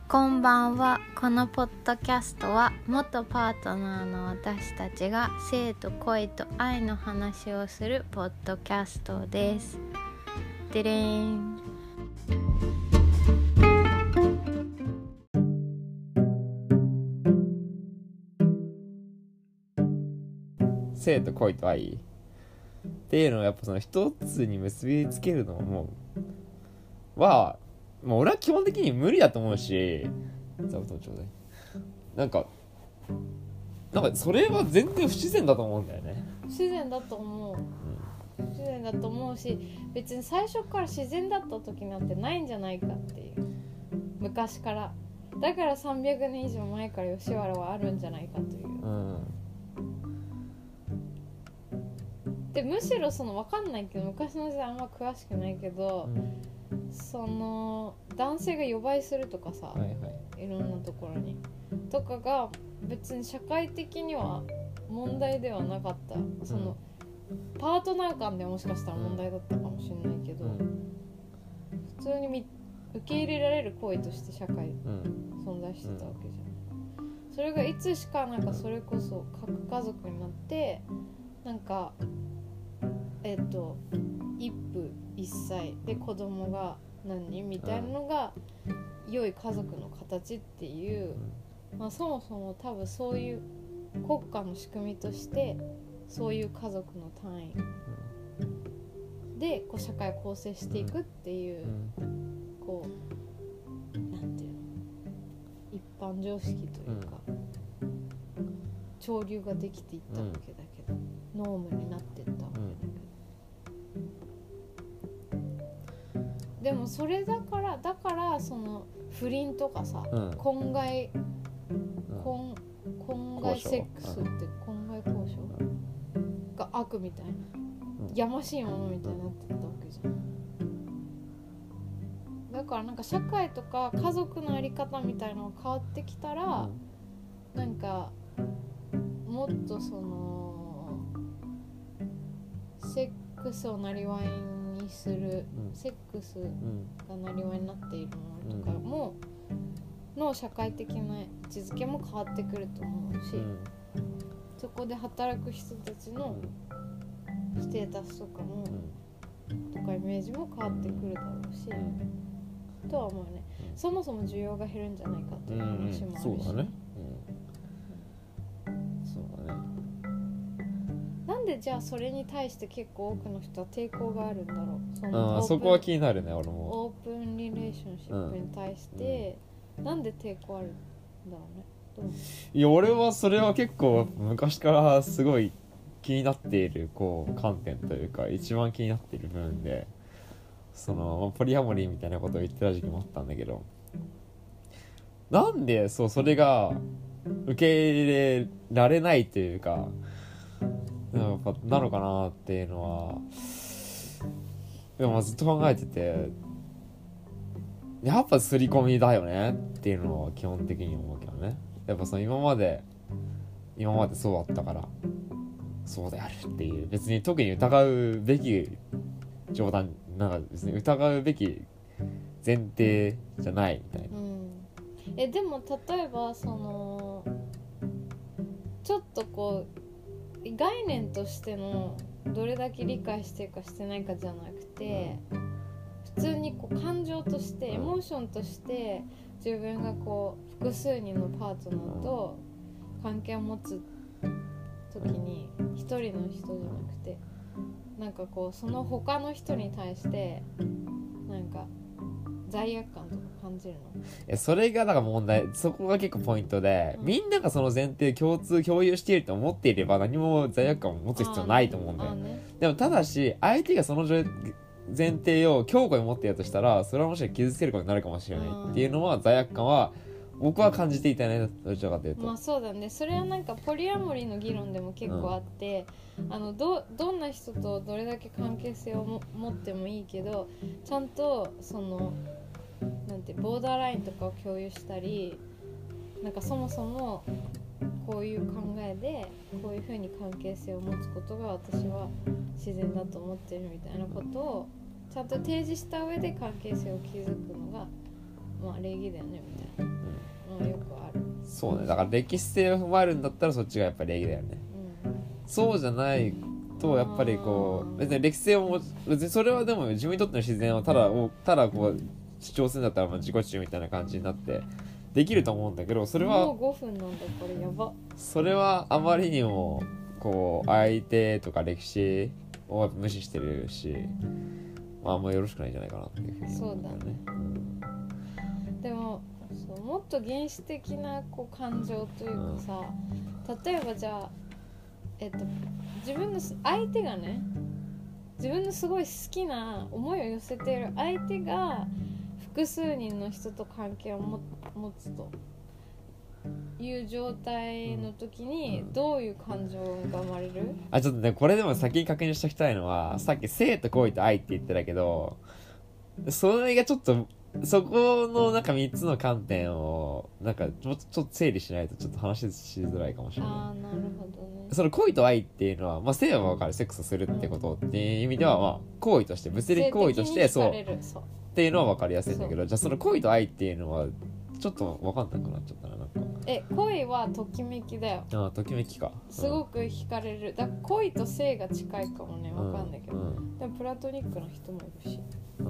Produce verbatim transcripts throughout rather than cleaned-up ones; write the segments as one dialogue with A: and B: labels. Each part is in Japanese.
A: こんばんは。このポッドキャストは元パートナーの私たちが性と恋と愛の話をするポッドキャストです。でれーん。
B: 性と恋と愛っていうのをやっぱその一つに結びつけるのもはもう俺は基本的に無理だと思うし、座布団ちょうだい。なんかなんかそれは全然不自然だと思うんだよね。
A: 不自然だと思う、うん、不自然だと思うし、別に最初から自然だった時なんてないんじゃないかっていう、昔からだからさんびゃくねん以上前から吉原はあるんじゃないかという、うんでむしろその分かんないけど、昔の時代あんま詳しくないけど、うん、その男性が予売するとかさ、はいはい、いろんなところにとかが別に社会的には問題ではなかった、うん、そのパートナー間でもしかしたら問題だったかもしれないけど、うん、普通に受け入れられる行為として社会、うん、存在してたわけじゃん、うん、それがいつしかなんかそれこそ核家族になってなんかえっと一夫一妻で子供が何人みたいなのが良い家族の形っていう、まあ、そもそも多分そういう国家の仕組みとしてそういう家族の単位でこう社会を構成していくっていう、こうなんていうの一般常識というか潮流ができていったわけだけど、ノームになっていったわけだけど、でもそれだからだからその不倫とかさ、うん、婚外、うん、婚, 婚外セックスって、うん、婚外交渉、うん、が悪みたいな、うん、やましいものみたいになってたわけじゃん。だからなんか社会とか家族のあり方みたいなのが変わってきたら、うん、なんかもっとそのセックスをなりわいにする、うん、セックスがなりわいになっているものとかも、うん、の社会的な位置づけも変わってくると思うし、うん、そこで働く人たちのステータスとかも、うん、とかイメージも変わってくるだろうし、うん、とは思うね、うん、そもそも需要が減るんじゃないかっていう話もあるし、うんうん、そうだね、なんでじゃあそれに対して結構多くの人は抵抗があるんだろう。その
B: あそこは気になるね。俺も
A: オープンリレーションシップに対して、うん、なんで抵抗あるんだろうね。どう？
B: いや俺はそれは結構昔からすごい気になっているこう観点というか一番気になっている部分で、そのポリアモリーみたいなことを言ってた時期もあったんだけど、なんでそうそれが受け入れられないというかやっぱなのかなっていうのはでもずっと考えてて、やっぱ刷り込みだよねっていうのは基本的に思うけどね。やっぱその今まで今までそうだったからそうであるっていう、別に特に疑うべき冗談なんか別に疑うべき前提じゃないみたいな、うん、
A: えでも例えばそのちょっとこう概念としてのどれだけ理解してるかしてないかじゃなくて、普通にこう感情としてエモーションとして自分がこう複数人のパートナーと関係を持つ時に一人の人じゃなくてなんかこうその他の人に対してなんか罪悪感とか感じるの？
B: いやそれがなんか問題、そこが結構ポイントで、うん、みんながその前提共通共有していると思っていれば何も罪悪感を持つ必要ないと思うんだよ、ね、でもただし相手がその前提を強固に持っているとしたらそれはもしかしたら傷つけることになるかもしれないっていうのは罪悪感は僕は感じていたね。どちらかというと
A: まあそうだね。それはなんかポリアモリの議論でも結構あって、うん、あの ど, どんな人とどれだけ関係性をも持ってもいいけどちゃんとそのなんてボーダーラインとかを共有したり、なんかそもそもこういう考えでこういう風に関係性を持つことが私は自然だと思ってるみたいなことをちゃんと提示した上で関係性を築くのがまあ礼儀だよねみたいな、うん、よくある。
B: そうね、だから歴史性を踏まえるんだったらそっちがやっぱり礼儀だよね、うん、そうじゃないとやっぱりこう別に歴史性をも別にそれはでも自分にとっての自然をただをただこう主張するんだったらまあ自己中みたいな感じになってできると思うんだけど、それは
A: もうごふんなんだこれやば。
B: それはあまりにもこう相手とか歴史を無視してるし、まああんまよろしくないんじゃないかなっていうふうに思うんだよね。
A: そうだね、うん、でもそうもっと原始的なこう感情というかさ、うん、例えばじゃあえっと自分の相手がね自分のすごい好きな思いを寄せている相手が複数人の人と関係を持つという状態の時にどういう感情が生まれる？
B: あ、ちょっとねこれでも先に確認しておきたいのは、さっき性と恋と愛って言ってたけど、それがちょっとそこのなんかみっつの観点をなんかちょっとちょっと整理しないとちょっと話しづらいかもしれない。
A: あーなるほどね。
B: その恋と愛っていうのは、まあ、性は分かる、セックスするってことっていう意味では、まあ行為として物理行為としてそうっていうのは分かりやすいんだけど、じゃあその恋と愛っていうのはちょっと分かんなくなっちゃったな。なんか
A: え恋はときめきだよ。
B: ああときめきか、
A: すごく惹かれる。だから恋と性が近いかもね、分かんないけど、うんうん、でもプラトニックな人もいるし、
B: うん、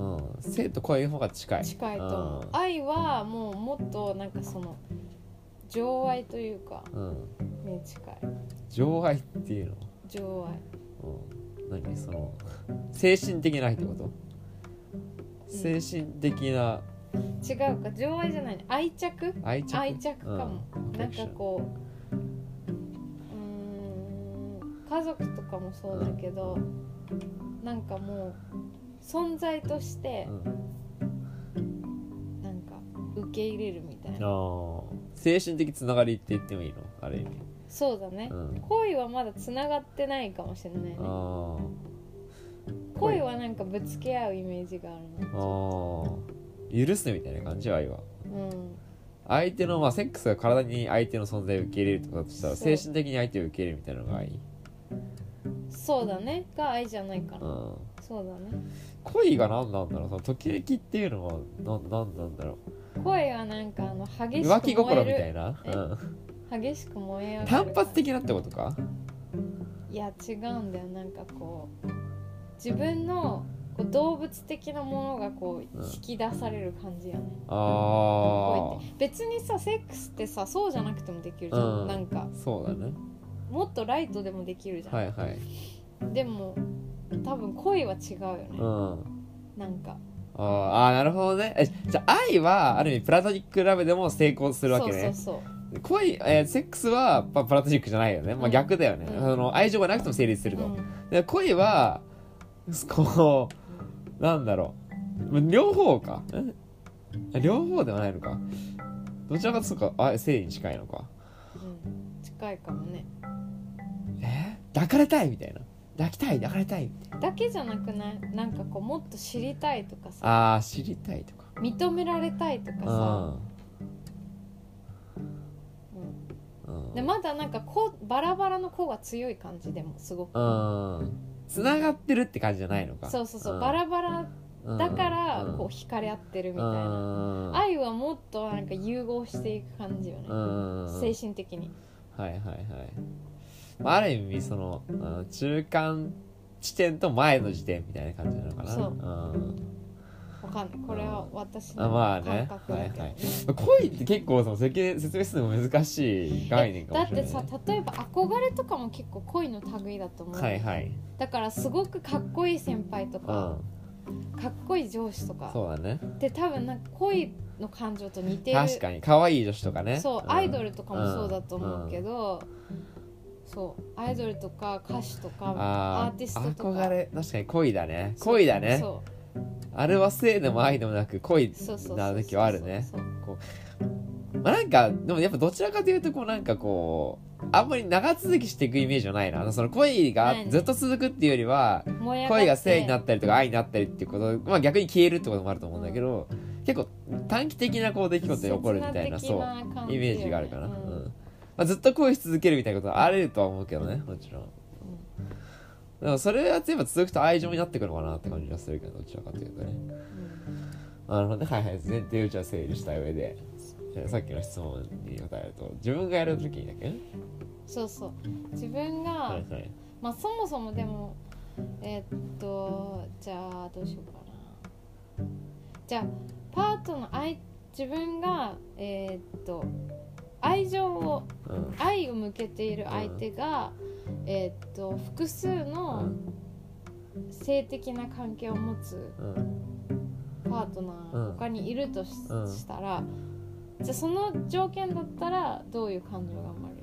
B: 性と恋の方が近い
A: 近いと思う、うん、愛はもうもっとなんかその情愛というか、うん、ね近い。
B: 情愛っていうの
A: 情愛、
B: うん、何その精神的な愛ってこと、うん、精神的な
A: 違うか、情愛じゃないね、愛着
B: 愛着
A: 愛着かも、うん、なんかこううーん家族とかもそうだけど、うん、なんかもう存在として、うん、なんか受け入れるみたいな、
B: あ精神的つながりって言ってもいいの、ある意味。
A: そうだね、うん、恋はまだつながってないかもしれないね。あ恋はなんかぶつけ合うイメージがあるの。
B: あ許すみたいな感じ、愛は、うん、相手の、まあ、セックスが体に相手の存在を受け入れるってことだとしたら精神的に相手を受け入れるみたいなのが愛。
A: そうだねが愛じゃないかな、うん、そうだね。
B: 恋が何なんだろう、そのときめきっていうのは何なんだろ
A: う。恋はなんかあの激しく燃える
B: 浮気心みたいな、
A: うん、激しく燃え上がる
B: 単発的なってことか。
A: いや違うんだよ、なんかこう自分のこう動物的なものがこう引き出される感じよね、うん、ああ別にさセックスってさそうじゃなくてもできるじゃん、うん、なんか
B: そうだね、
A: もっとライトでもできるじゃん、
B: はいはい、
A: でも多分恋は違うよね、うん、なんか
B: ああなるほどね。えじゃあ愛はある意味プラトニックラブでも成功するわけね。そうそうそう恋、えー、セックスはプラトニックじゃないよね、まあ、逆だよね、うん、その愛情がなくても成立すると、うん、で恋はこうなんだろう両方か両方ではないのか、どちらかというとあ性に近いのか、
A: うん、近いかもね。
B: えー、抱かれたいみたいな、抱きたい抱かれたいみたいな
A: だけじゃなくない？なんかこうもっと知りたいとかさ、
B: あー知りたいとか
A: 認められたいとかさ、うん、でまだなんかこうバラバラの子が強い感じでもすごく
B: つながってるって感じじゃないのか。
A: そうそうそう、バラバラだからこう惹かれ合ってるみたいな、愛はもっとなんか融合していく感じよね、精神的に。
B: はいはいはい、まあ、ある意味その中間地点と前の時点みたいな感じなのかな。そう、
A: わかんない、これは私の感覚だけど、ね、まあね、はいはい、
B: 恋って結構その説明するの難しい概念かもしれない。
A: だってさ、例えば憧れとかも結構恋の類だと思う、はいはい、だからすごくかっこいい先輩とか、うん、かっこいい上司とか
B: そうだね
A: で多分なんか恋の感情と似てる。
B: 確かに可愛い女子とかね、
A: そう、うん、アイドルとかもそうだと思うけど、うんうんそうアイドルとか歌手とかアーティストとか
B: 憧れ、確かに恋だね、恋だね。そうあれは性でも愛でもなく恋な時はあるね。まあなんかでもやっぱどちらかというとこうなんかこうあんまり長続きしていくイメージはないな。その恋がずっと続くっていうよりは恋が性になったりとか愛になったりっていうこと、まあ逆に消えるってこともあると思うんだけど、うん、結構短期的なこう出来事で起こるみたいな、そうイメージがあるかな、うんうんまあ、ずっと恋し続けるみたいなことはあるとは思うけどね、もちろん、うん、でもそれは全部続くと愛情になってくるのかなって感じがするけど、どちらかというとね、うんあのね、はいはい、前提をじゃあ整理した上で、じゃあさっきの質問に答えると、自分がやるときにだけね。
A: そうそう。自分が、はいはい、まあそもそもでもえー、っとじゃあどうしようかな。じゃあパートの愛自分がえー、っと愛情を、うん、愛を向けている相手が、うん、えー、っと複数の性的な関係を持つパートナー他にいると し,、うん、したら、じゃあその条件だったらどういう感情が生まれる？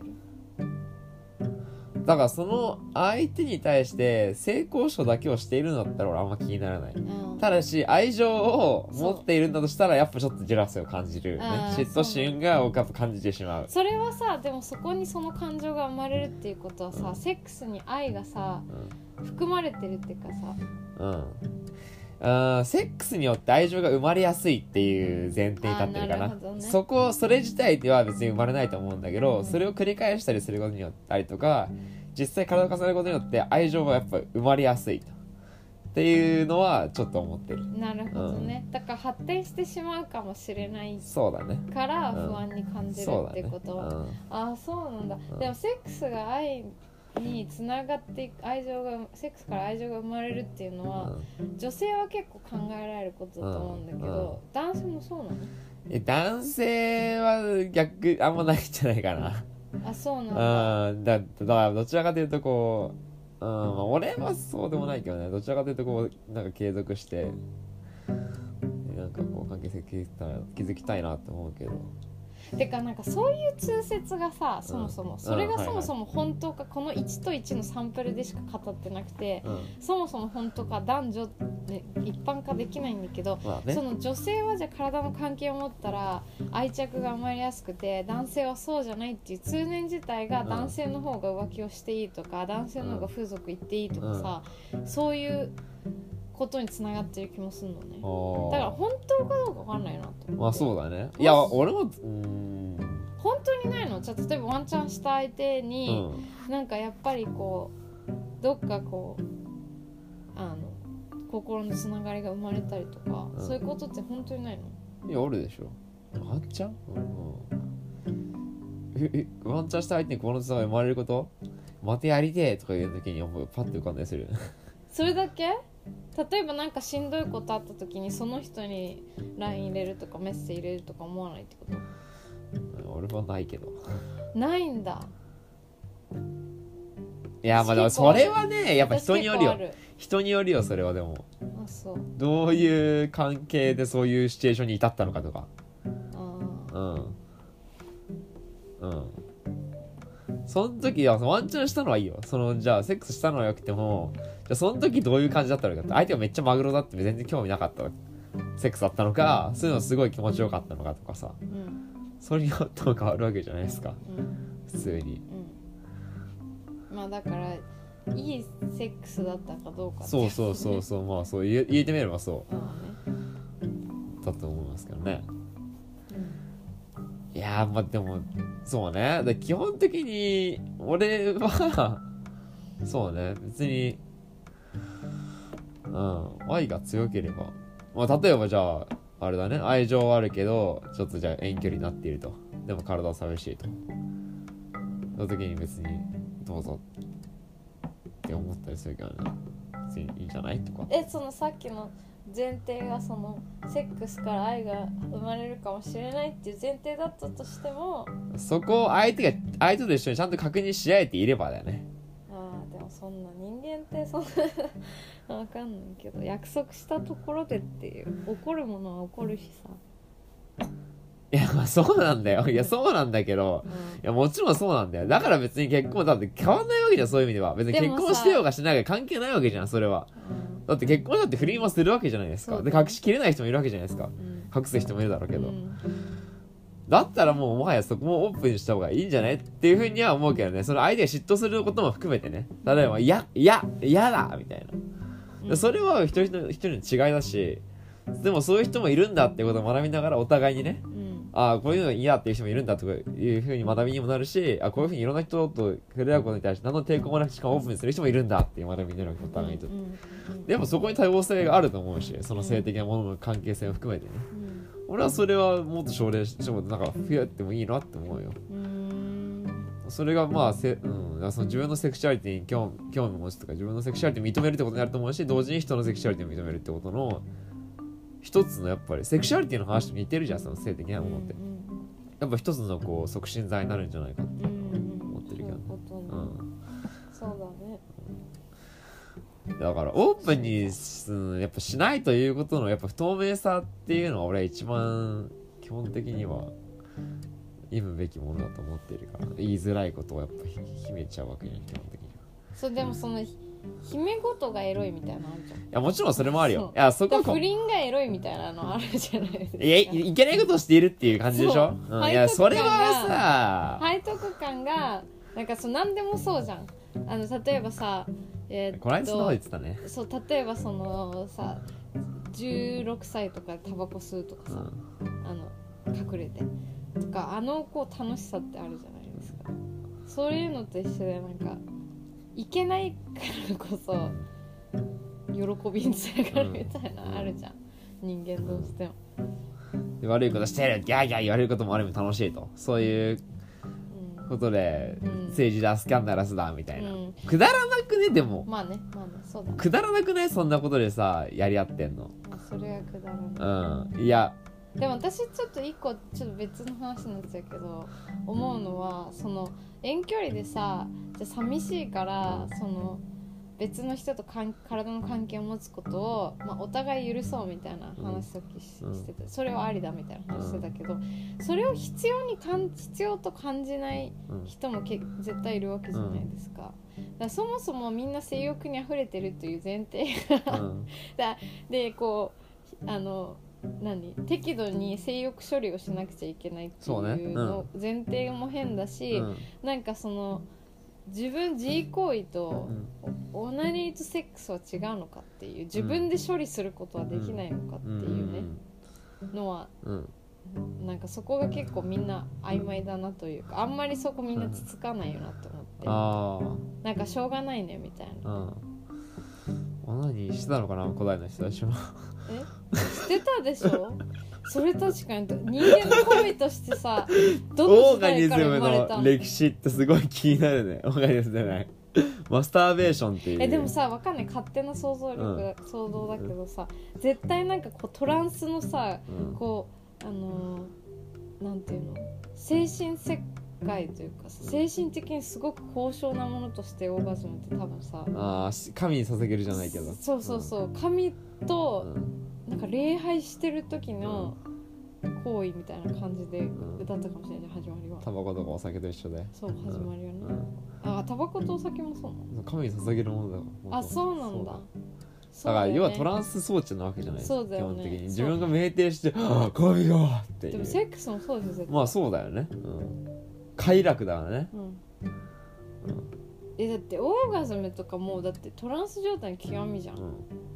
B: だからその相手に対して性交渉だけをしているんだったら俺あんま気にならない、うん、ただし愛情を持っているんだとしたらやっぱちょっとジェラスを感じる、ね、嫉妬心が僕は感じてしまう。
A: それはさ、でもそこにその感情が生まれるっていうことはさ、うん、セックスに愛がさ、うん、含まれてるっていうかさ、うん
B: あセックスによって愛情が生まれやすいっていう前提に立ってるかな。なるほどね、そこそれ自体では別に生まれないと思うんだけど、うん、それを繰り返したりすることによったりとか、実際体を重ねることによって愛情はやっぱ生まれやすいとっていうのはちょっと思ってる。
A: なるほどね、うん、だから発展してしまうかもしれない
B: そうだね
A: から不安に感じるってことは、うんねうん、ああそうなんだ、うん、でもセックスが愛につながっていく、愛情がセックスから愛情が生まれるっていうのは、うん、女性は結構考えられることだと思うんだけど、うんうん、男性もそうなの？
B: え男性は逆あんまないんじゃないかな。
A: あ、そうなん
B: だ。だだからどちらかというとこう、うん、まあ、俺はそうでもないけどね、どちらかというとこうなんか継続してなんかこう関係性築きたいなって思うけど。
A: てかなんかそういう通説がさ、そもそも、うん、それがそもそも本当か、このいちといちのサンプルでしか語ってなくて、うん、そもそも本当か男女で一般化できないんだけど、まあね、その女性はじゃあ体の関係を持ったら愛着が生まれやすくて、男性はそうじゃないっていう通念自体が男性の方が浮気をしていいとか、男性の方が風俗行っていいとかさ、うん、そういうことに繋がってる気もするのね。だから本当かどうか分かんないなと思って。
B: まあそうだね。いや俺もうーん
A: 本当にないの？じゃあ例えばワンチャンした相手に、うん、なんかやっぱりこうどっかこうあの心のつながりが生まれたりとか、うん、そういうことって本当にないの？
B: いやあるでしょ。ワンチャン？うんうん、ええワンチャンした相手に心のつながりが生まれること？またやりてえとかいう時にパッと浮かんだりする。
A: それだけ？例えばなんかしんどいことあった時にその人に ライン 入れるとかメッセ入れるとか思わないってこと？
B: 俺はないけど。
A: ないんだ。
B: いやまあでもそれはねやっぱ人によるよ。人によるよそれは。でも
A: あそう
B: どういう関係でそういうシチュエーションに至ったのかとか。あうんうんその時はワンチャンしたのはいいよ。そのじゃあセックスしたのはよくても、じゃあその時どういう感じだったのかって、相手がめっちゃマグロだって全然興味なかったセックスだったのか、そういうのすごい気持ちよかったのかとかさ、うん、それによっても変わるわけじゃないですか、うん、普通に、
A: うん、まあだからいいセックスだったかどうかって、ね、
B: そうそうそうそうまあそう言え、言えてみればそう、ね、だと思いますけどね。いやーまあでもそうね、だ基本的に俺はそうね別にうん愛が強ければ、まあ例えばじゃああれだね、愛情はあるけどちょっとじゃあ遠距離になっていると、でも体は寂しいと、その時に別にどうぞって思ったりするけどね、別にいいんじゃないとか。
A: えそのさっきの前提がそのセックスから愛が生まれるかもしれないっていう前提だったとしても、
B: そこを相手が相手と一緒にちゃんと確認し合えていればだよね。
A: ああでもそんな人間ってそんなわかんないけど、約束したところでっていう起こるものは起こるしさ。
B: いやまあそうなんだよ。いやそうなんだけど、うん、いやもちろんそうなんだよ。だから別に結婚だって変わんないわけじゃん、そういう意味では。別に結婚してようがしないが関係ないわけじゃんそれは、うん、だって結婚だって不倫もするわけじゃないですか。で隠しきれない人もいるわけじゃないですか、うん、隠す人もいるだろうけど、うん、だったらもうもはやそこもオープンにした方がいいんじゃないっていうふうには思うけどね。その相手が嫉妬することも含めてね、例えばいやいやいやだみたいな、うん、それは一人一人の違いだし、でもそういう人もいるんだってことを学びながらお互いにね、うん、 あこういうの嫌っていう人もいるんだとかいうふうに学びにもなるし、あこういうふうにいろんな人と触れ合うことに対して何の抵抗もなくしかもオープンにする人もいるんだっていう学びになるわけお互いにとって、うんうん、でもそこに多様性があると思うし、その性的なものの関係性を含めてね、うん、俺はそれはもっと奨励してもなんか増えてもいいなって思うよ、うん、それがまあせ、うん、その自分のセクシュアリティに興味、興味持つとか自分のセクシュアリティを認めるってことになると思うし、同時に人のセクシュアリティを認めるってことの一つのやっぱりセクシュアリティの話と似てるじゃん、その性的なものって、うんうん、やっぱ一つのこう促進剤になるんじゃないかって思ってるけど、ね、うん、
A: そうだね、
B: うん、だからオープンに、うん、やっぱしないということのやっぱ不透明さっていうのは俺は一番基本的には忌むべきものだと思っているから、言いづらいことをやっぱ秘めちゃうわけには基本的には。
A: そうでもその秘め事がエロいみたいなのあるじゃん。い
B: やもちろんそれもあるよ。いやそこ
A: 不倫がエロいみたいなのあるじゃないですか。
B: いや い, いけないことをしているっていう感じでしょ。うん、いやそれは
A: さ背徳感がなんかそう何でもそうじゃん。あの例えばさ、えー、
B: この間そう言ってたね。
A: そう例えばそのさじゅうろくさいとかタバコ吸うとかさ、うん、あの隠れてとかあのこう楽しさってあるじゃないですか。そういうのと一緒でなんかいけないからこそ喜びにつながるみたいなのあるじゃん、人間どうしても。
B: で悪いことしてるギャーギャー言われることもある意味楽しいと、そういうことで、うん、政治だスキャンダラスだみたいな、うん、くだらなくね。でも
A: まあねまあねそうだね、
B: くだらなくないそんなことでさやり合ってんの。
A: それはくだらない、
B: うん、いや
A: でも私ちょっと一個ちょっと別の話になっちゃうけど思うのはその遠距離でさじゃ寂しいからその別の人とかん体の関係を持つことを、まあ、お互い許そうみたいな話さっき し,、うん、してたそれはありだみたいな話してたけど、うん、それを必要にかん必要と感じない人もけ絶対いるわけじゃないですか。だからそもそもみんな性欲にあふれてるという前提が、うん、だでこうあの何適度に性欲処理をしなくちゃいけないっていうの前提も変だし、うん、なんかその自分自慰行為と、うん、オナニーとセックスは違うのかっていう自分で処理することはできないのかっていうね、うん、のは、うん、なんかそこが結構みんな曖昧だなというかあんまりそこみんなつつかないよなと思って、うん、なんかしょうがないねみたいな、うん、
B: オナニーしてたのかな古代の人たちも
A: えしてたでしょそれ確かに人間の行為としてさどの時代から生まれたの？
B: オーガニズムの歴史ってすごい気になるね。オーガニズムじゃないマスターベーションっていう。
A: えでもさわかんない勝手な想像力、うん、想像だけどさ絶対なんかこうトランスのさ、うん、こうあのー、なんていうの精神世界というか精神的にすごく高尚なものとしてオーガズムって多分さ
B: あ神に捧げるじゃないけど
A: そうそうそう、うん、神と、うん、なんか礼拝してる時の行為みたいな感じで歌ったかもしれない、うん、始まりは
B: タバコとかお酒と一緒で
A: そう始まりはね、うん、あタバコとお酒もそうなの
B: 神に捧げるものだから
A: あそうなんだ
B: だから要はトランス装置なわけじゃないですか、
A: そうだよね、
B: 基本的に自分が酩酊してああ神がっていう
A: でもセックスもそうですよ
B: まあそうだよね、うん、快楽だよね、うんうん、
A: えだってオーガズムとかもうだってトランス状態の極みじゃん、うん、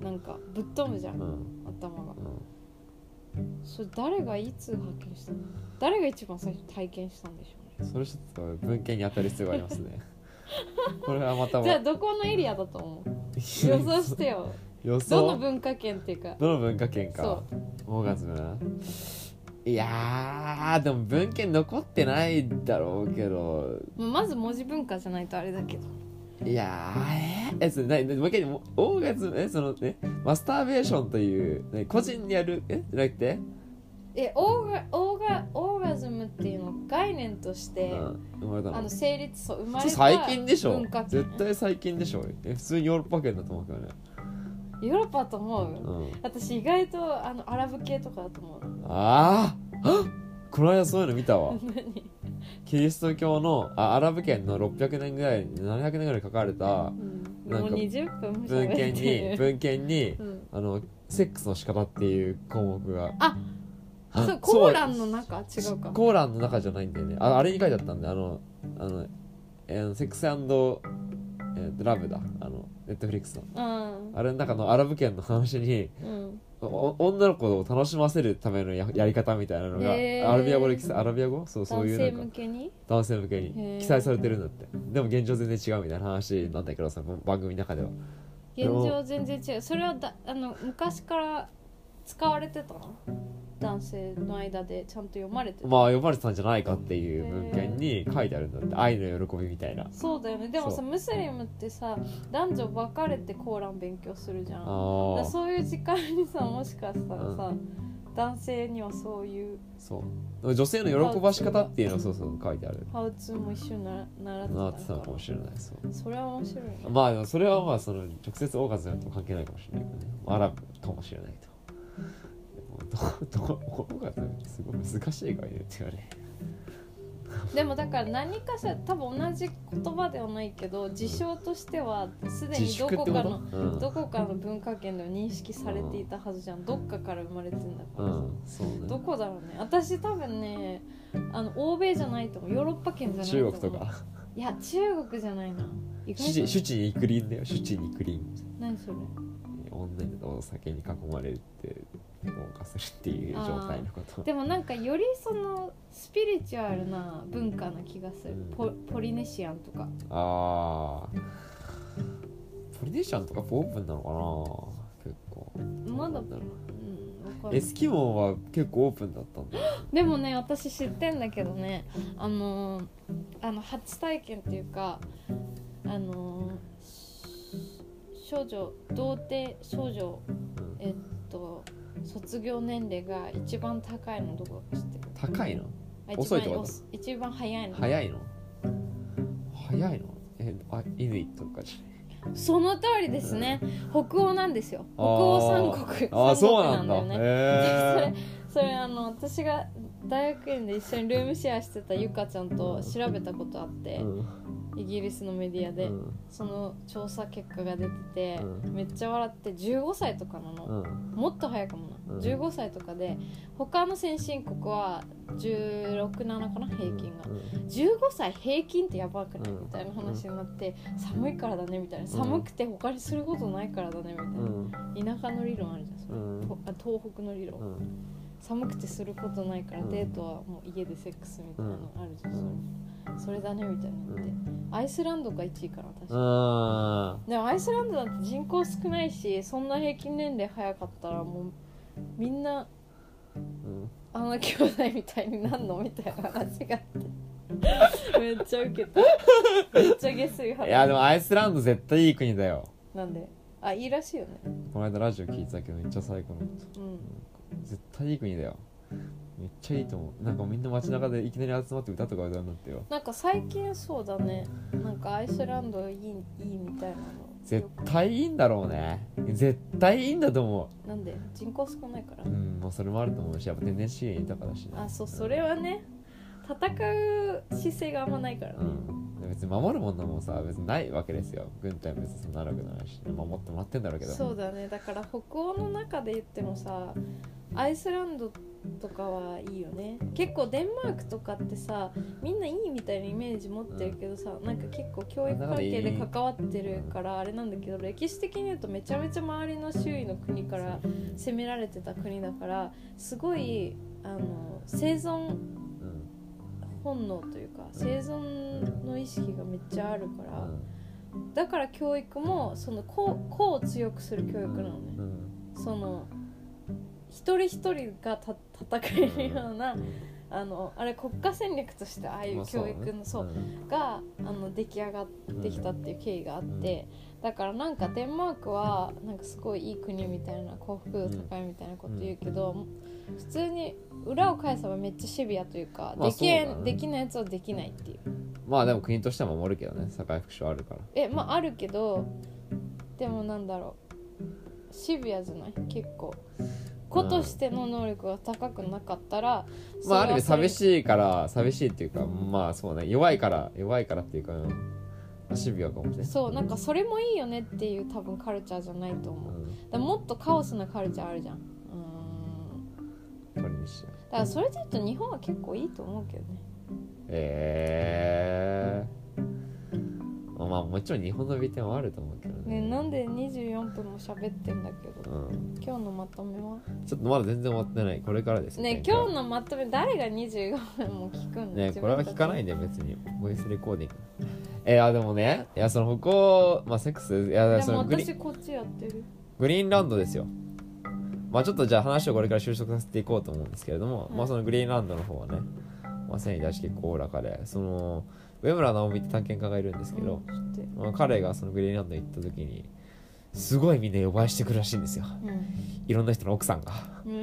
A: なんかぶっ飛ぶじゃん、うん、頭が、うん、それ誰がいつ発見したの？誰が一番最初体験したんでしょうね。
B: それちょっと文献に当たる必要がありますねこれはまた
A: じゃあどこのエリアだと思う予想してよ
B: 予想
A: どの文化圏っていうか
B: どの文化圏かオーガズムいやーでも文献残ってないだろうけど
A: まず文字文化じゃないとあれだけど
B: いやーえー、えそれもう一回オーガズムえそのねマスターベーションという、ね、個人でやるえじゃなくて
A: えオーガオーガオーガズムっていうの概念として、うん、あの成立そう生まれた
B: 最近でしょ絶対最近でしょえ普通にヨーロッパ圏だと思うけどね
A: ヨーロッパだと思う、うん、私意外とあのアラブ系とかだと思う
B: ああこの間そういうの見たわ
A: 何
B: キリスト教のあアラブ圏のろっぴゃくねんぐらいななひゃくねんぐらい書かれた、うん、
A: なんかもうにじゅっぷんも
B: 文献に文献に、うん、あのセックスの仕方っていう項目が
A: あそうコーランの中違うか
B: コーランの中じゃないんだよね あ, あれに書いてあったんであのあの、えー、セックス& えー、とラブだあのネットフリックスの、
A: うん、
B: あれの中のアラブ圏の話に、
A: うん、
B: 女の子を楽しませるための や, やり方みたいなのがアラビア語でアラビア語そうそういうなんか
A: 男性向けに
B: 男性向けに記載されてるんだって。でも現状全然違うみたいな話なんだけどさ、番組の中では
A: 現状全然違う。それはだあの昔から使われてたの？男性の間でちゃんと読まれてた。
B: まあ読まれてたんじゃないかっていう文献に書いてあるんだって。愛の喜びみたいな。
A: そうだよね。でもさムスリムってさ男女分かれてコーラン勉強するじゃん。あだそういう時間にさもしかしたらさ、うん、男性にはそういう
B: そう女性の喜ばし方っていうのをそうそう書いてある。
A: ハウツーも一緒にな習ってた
B: のかなかもしれない。そう。
A: それは面白いね。
B: まあでもそれはまあその直接オーガズムと関係ないかもしれないけどね。アラブかもしれないけど。どどオーガズムってすごい難しい概念って言われ。
A: でもだから何かしら多分同じ言葉ではないけど事象としてはすでにどこかの、うん、どこかの文化圏では認識されていたはずじゃん、うん、どっかから生まれてんだからさ、うんそうね、どこだろうね。私多分ねあの欧米じゃないと思う。ヨーロッパ圏じゃないと思う。
B: 中国とか
A: いや中国じゃないな。
B: 主治にクリーンだよ。主治にクリーン。
A: 何それ。
B: 女のお酒に囲まれて謳歌するっていう状態のこと。
A: でもなんかよりそのスピリチュアルな文化な気がする、うん、ポ, ポリネシアンとか。
B: あーポリネシアンとかオープンなのかな結構。
A: まだ、
B: うん、エスキモーは結構オープンだったんだ。
A: でもね私知ってんだけどねあのあの初体験っていうかあの少女童貞少女、うん、えっと卒業年齢が一番高いのどこか知ってる？
B: 高いの？
A: 遅いとか一番早いの？
B: 早いの？早いの？えあイヌイットとかじゃない？
A: その通りですね、うん、北欧なんですよ。北欧三国
B: あ
A: 三
B: 国なんだよね。
A: へそれそれあの私が大学院で一緒にルームシェアしてたゆかちゃんと調べたことあって、うんイギリスのメディアで、うん、その調査結果が出てて、うん、めっちゃ笑ってじゅうごさいとかなの、うん、もっと早いかもな、うん、じゅうごさいとかで他の先進国はじゅうろく、ななかな平均が、うん、じゅうごさい平均ってやばくない、うん、みたいな話になって寒いからだねみたいな、寒くて他にすることないからだねみたいな、田舎の理論あるじゃんそれ、うん、東北の理論、寒くてすることないからデートはもう家でセックスみたいなのあるじゃん、それそれだねみたいになって、うん、アイスランドがいちいかな確かに。でもアイスランドだって人口少ないしそんな平均年齢早かったらもうみんな、うん、あの兄弟みたいになんのみたいな話があってめっちゃウケためっちゃ下水話。
B: いやでもアイスランド絶対いい国だよ。
A: なんで？あいいらしいよね。
B: この間ラジオ聞いてたけどめっちゃ最高のこと、うん、絶対いい国だよ。めっちゃいいと思う。なんかみんな街中でいきなり集まって歌とか歌うんだってよ。
A: なんか最近そうだね。なんかアイスランドいいいいみたいなの。
B: 絶対いいんだろうね。絶対いいんだと思う。
A: なんで？人口少ないから。
B: うん、まあそれもあると思うし、やっぱ天然資源豊かだしね。
A: あ、そうそれはね。戦う姿勢があんまないからね。
B: うん、別に守るものもさ別にないわけですよ。軍隊も別にそんな悪くないし、守ってもらってんだろうけど。
A: そうだね。だから北欧の中で言ってもさ、アイスランドとかはいいよね。結構デンマークとかってさみんないいみたいなイメージ持ってるけどさ、うん、なんか結構教育関係で関わってるからあれなんだけど、歴史的に言うとめちゃめちゃ周りの周囲の国から攻められてた国だからすごいあの生存本能というか生存の意識がめっちゃあるから、だから教育もその個を強くする教育なのね、その一人一人がた戦えるような、うん、あのあれ国家戦略としてああいう教育の、そう、うん、があの出来上がってきたっていう経緯があって、うん、だからなんかデンマークはなんかすごいいい国みたいな幸福度高いみたいなこと言うけど、うん、普通に裏を返せばめっちゃシビアというか、まあ、でき、ね、できないやつはできないっていう。
B: まあでも国としては守るけどね、社会福祉はあるから。
A: えまああるけどでもなんだろうシビアじゃない結構。子としての能力が高くなかったら、
B: うん、まあある意味寂しいから寂しいっていうかまあそうね弱いから弱いからっていうか、まあ、シビアかもしれない。
A: そうなんかそれもいいよねっていう多分カルチャーじゃないと思う、うん、だもっとカオスなカルチャーあるじゃん。う
B: ーんこれにしよう。
A: だからそれで言うと日本は結構いいと思うけどね。
B: えーままあもちろん日本の美点はあると思うけどね。
A: ね、なんでにじゅうよんぷんも喋ってんだけど、
B: うん、
A: 今日のまとめは
B: ちょっとまだ全然終わってない。これからです
A: ね。今日のまとめ誰がにじゅうよんぷんも聞くんだ
B: ね。これは聞かないんだよ別に。ボイスレコーディング。えー、あでもね、いやそのここまあセックス、いやその
A: グリ私こっちやってる
B: グリーンランドですよ。まあちょっとじゃあ話をこれから収束させていこうと思うんですけれども、はい、まあそのグリーンランドの方はね、まあ繊維出し結構おおらかで、その上村直美って探検家がいるんですけど、うん、まあ、彼がそのグリーンランドに行った時にすごいみんな呼ばいしてくるらしいんですよ、うん、いろんな人の奥さんが、
A: うん、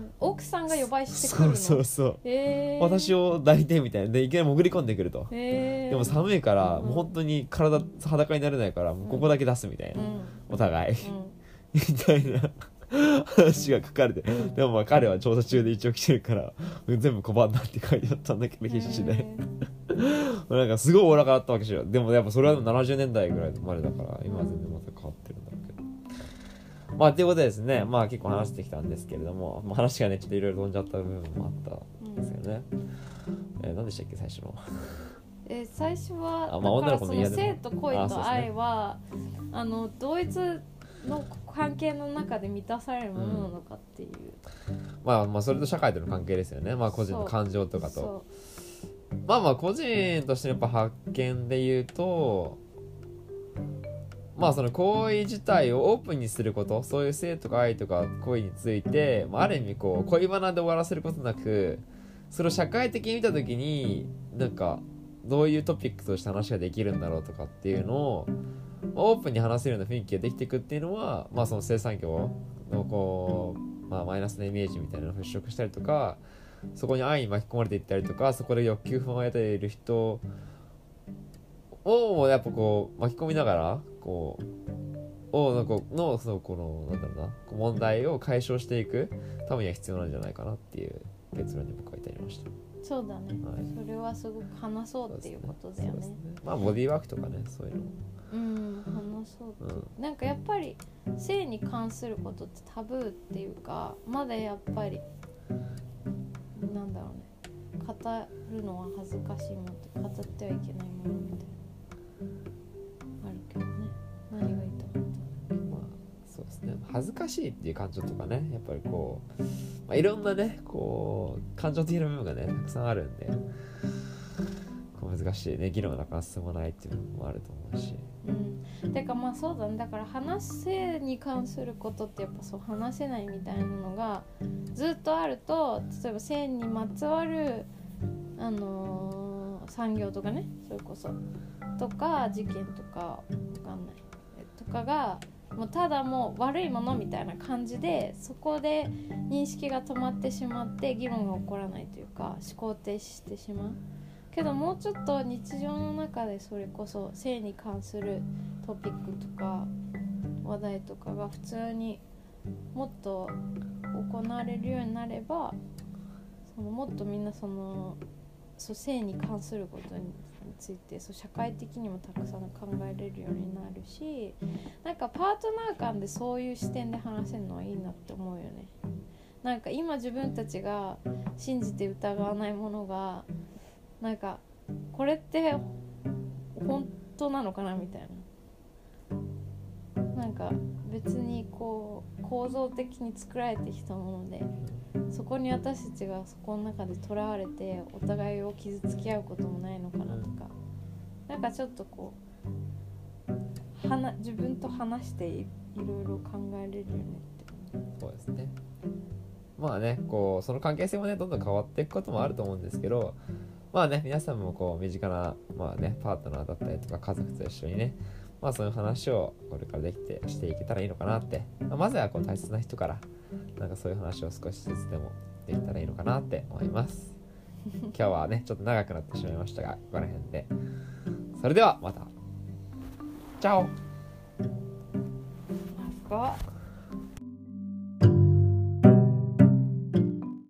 A: 奥さんが呼ばいしてくるの。
B: そうそうそう、
A: えー、
B: 私を抱いてみたいなでいきなり潜り込んでくると、
A: えー、
B: でも寒いから、うん、もう本当に体裸になれないからもうここだけ出すみたいな、うん、お互い、うん、みたいな話が書かれて、でもまあ彼は調査中で一応来てるから全部拒んだって書いてあったんだけど必死でなんかすごいおおらかだったわけでしょ。でもやっぱそれはななじゅうねんだいぐらいまでだから今は全然また変わってるんだろうけど、まあということでですね、まあ結構話してきたんですけれども、まあ、話がねちょっといろいろ飛んじゃった部分もあったんですけどね、うん、えー、何でしたっけ最初の
A: えー、最初は
B: あ、まあ、女の子の
A: だからその性と恋と愛は あ,、ね、あの同一の関係の中で満たされるものなのかっていう、うん、
B: まあまあそれと社会との関係ですよね。まあ個人の感情とかと、まあまあ個人としてのやっぱ発見で言うと、まあその行為自体をオープンにすること、そういう性とか愛とか恋について、まあ、ある意味こう恋バナで終わらせることなく、それを社会的に見た時になんかどういうトピックとして話ができるんだろうとかっていうのをオープンに話せるような雰囲気ができていくっていうのは、まあその生産業のこう、まあ、マイナスなイメージみたいなのを払拭したりとか、そこに愛に巻き込まれていったりとか、そこで欲求不安を得ている人をやっぱこう巻き込みながらこうをなんかのそのこのなんだろうな問題を解消していくためには必要なんじゃないかなっていう結論に僕は至りました。
A: そうだね、はい、それはすごく話そうっていうことだよ ね, ね, ね
B: まあボディーワークとかね、そういうの
A: うん話そうって、うん、なんかやっぱり性に関することってタブーっていうか、まだやっぱりなんだろうね、語るのは恥ずかしいものと語ってはいけないものみたいなあるけどね。何が言いたかった、
B: まあ、そうですね、恥ずかしいっていう感情とかね、やっぱりこう、まあ、いろんなねこう感情的な部分がねたくさんあるんで、こう難しいね議論がなかなか進まないっていう部分もあると思うし、
A: うん、てかまあそうだね、だから話せに関することってやっぱそう話せないみたいなのがずっとあると、例えば性にまつわるあのー、産業とかね、それこそとか事件とかわかんないとかがもうただもう悪いものみたいな感じで、そこで認識が止まってしまって議論が起こらないというか思考停止してしまうけど、もうちょっと日常の中でそれこそ性に関するトピックとか話題とかが普通にもっと行われるようになれば、そのもっとみんなそのそう性に関することについてそう社会的にもたくさん考えれるようになるし、なんかパートナー間でそういう視点で話せるのはいいなって思うよね。なんか今自分たちが信じて疑わないものがなんかこれって本当なのかなみたいな、なんか別にこう構造的に作られてきたもので、そこに私たちがそこの中でとらわれてお互いを傷つけ合うこともないのかなとか、なんかちょっとこうはな自分と話して い, いろいろ考えれるよねって。
B: そうですね。まあね、こうその関係性もねどんどん変わっていくこともあると思うんですけど、まあね皆さんもこう身近なまあねパートナーだったりとか家族と一緒にね、まあそういう話をこれからできてしていけたらいいのかなって、まあ、まずはこう大切な人からなんかそういう話を少しずつでもできたらいいのかなって思います。今日はねちょっと長くなってしまいましたが、ここら辺でそれではまたチャオ。
A: マスコ